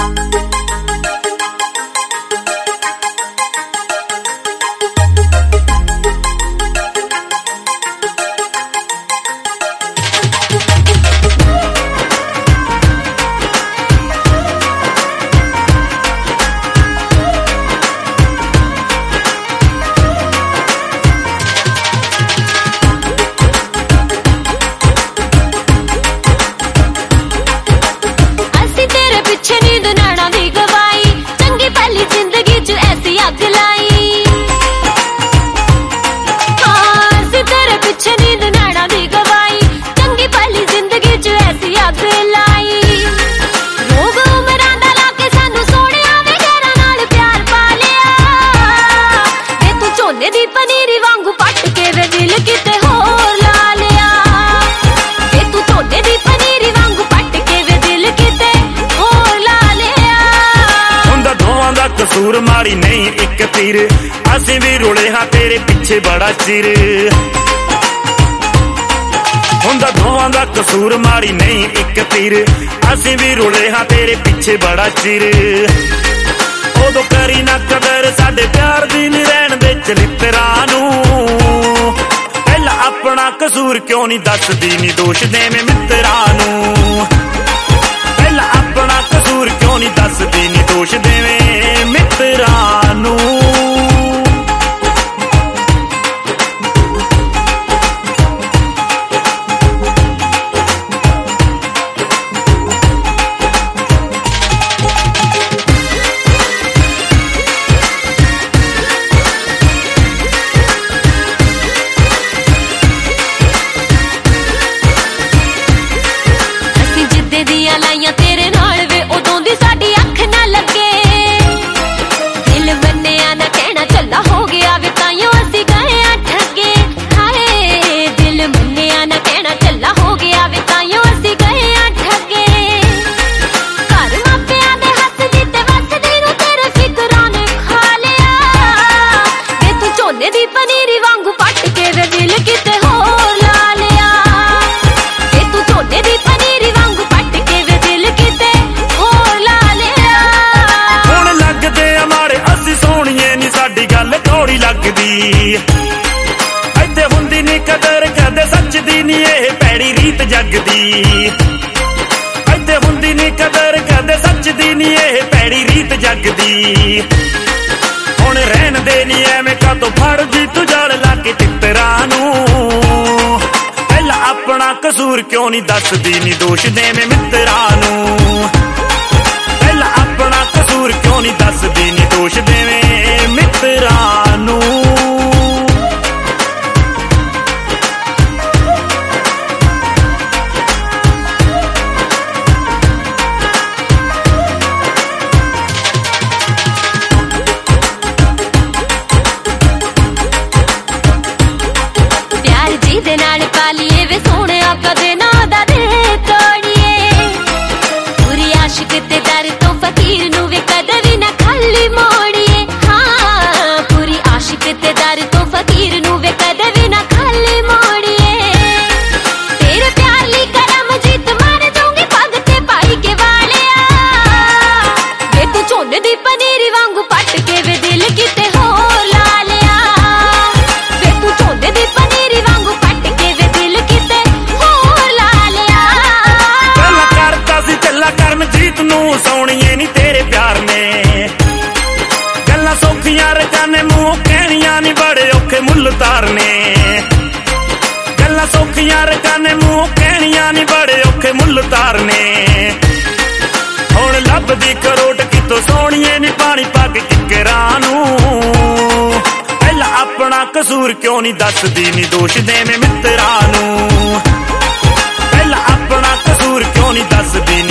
कसूर मारी नहीं एक तीर, असीं भी रुले हाँ तेरे पिछे बड़ा चिर। हुंदा दोवां दा कसूर मारी नहीं एक तीर, असीं भी रुले हाँ तेरे पिछे बड़ा चिर। उदों करी ना कदर साडे प्यार दी नी रहन दे चरित्रां नूं, पहला अपना कसूर क्यों नहीं दसदी नी दोष देवें मित्रां नूं। पहला अपना कसूर क्यों नहीं दसदी नी दोष देवें मित्रां नूं। लाइया तेरे नाल वे उदों दी साडी अख ना लगे, दिल मन्निया ना कहना चला हो गया वे ताइयों असीं गए आ ठगे। हाय दिल मन्निया ना कहना चला हो गया वे ताइयों असीं गए आ ठगे। घर मापियां दे हसदी ते वसदी नूं तेरे फिकरां ने खा लिया, वे तू झोने दी पनीरी वांगू पट के वे दिल किते होर ला लिया। वे तू झोने दी पनीरी वांगू साडी गल थोड़ी लगदी, इत्थे हुंदी नी कदर कदे सच दी नी एह पैड़ी रीत जगदी। इत्थे हुंदी नी कदर कदे सच दी नी एह पैड़ी रीत जगदी। हुण रहन दे नी एवें कातों फड़दी तू जड़ लाके चित्रां नूं, पहला अपना कसूर क्यों नहीं दसदी नी दोष देवें मित्रां नूं। पहला अपना कसूर क्यों नहीं दसदी नी दोष देवें मित्रां नूं। प्यार जी दे नाल पालिए वे सोहणिया कदे ना दा दिल तोड़िए। पूरी आशिक ते दर तो फकीर नूं वे कदे भी ना खाली मोड़िए। हाँ पूरी आशिक ते दर तो फकीर नूं वे कदे भी ना खाली मोड़िए। तेरे प्यार ली करम जीत मार दूंगी पग ते पाई के वालिया, वे तू झोने दी पनीरी वांगू पट के वे दिल किते होर ला लिया। वे तू झोने दी पनीरी वांगू पट के वे दिल किते होर ला लिया। गल्लां करदा सी चला करम जीत नूं सोहणीए नी तेरे प्यार ने, गल्लां सौखियां रजाने मूंह कहणियां नी बड़े औखे मुੱਲ तारने। गल्लां सौखियां रजाने मूंह कहणियां नी बड़े औखे मुੱਲ तारने। हुण लभदी करोट कितों सोहणीए नी पानी पा के किकरां नूं, पहला अपना कसूर क्यों नहीं दसदी नी दोष देवें मित्रां नूं। पहला अपना कसूर क्यों नहीं दसदी